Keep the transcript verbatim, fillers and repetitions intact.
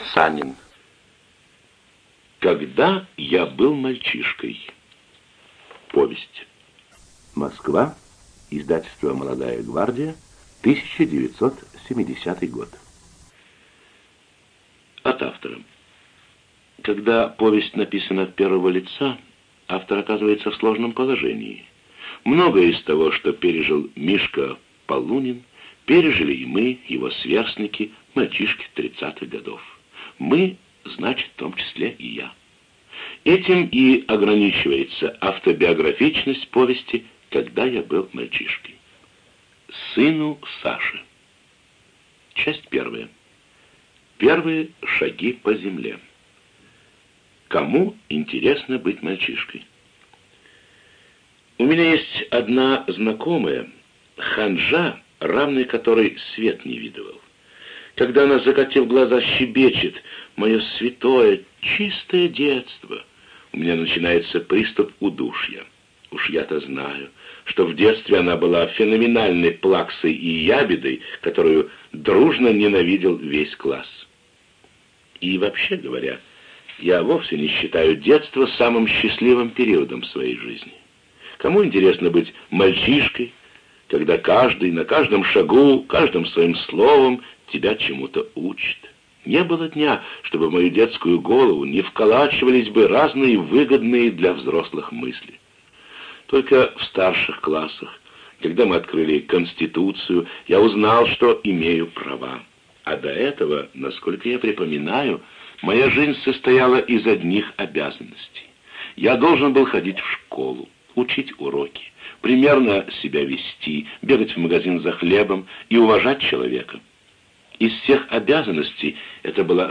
Санин. Когда я был мальчишкой. Повесть. Москва. Издательство «Молодая гвардия», тысяча девятьсот семидесятый год. От автора. Когда повесть написана от первого лица, автор оказывается в сложном положении. Многое из того, что пережил Мишка Полунин, пережили и мы, его сверстники, мальчишки тридцатых годов. Мы, значит, в том числе и я. Этим и ограничивается автобиографичность повести «Когда я был мальчишкой». Сыну Саше. Часть первая. Первые шаги по земле. Кому интересно быть мальчишкой? У меня есть одна знакомая, ханжа, равной которой свет не видывал. Когда она, закатив глаза, щебечет: «Мое святое, чистое детство», у меня начинается приступ удушья. Уж я-то знаю, что в детстве она была феноменальной плаксой и ябедой, которую дружно ненавидел весь класс. И вообще говоря, я вовсе не считаю детство самым счастливым периодом своей жизни. Кому интересно быть мальчишкой, когда каждый на каждом шагу, каждым своим словом тебя чему-то учит? Не было дня, чтобы в мою детскую голову не вколачивались бы разные выгодные для взрослых мысли. Только в старших классах, когда мы открыли Конституцию, я узнал, что имею права. А до этого, насколько я припоминаю, моя жизнь состояла из одних обязанностей. Я должен был ходить в школу, учить уроки, примерно себя вести, бегать в магазин за хлебом и уважать человека. Из всех обязанностей это была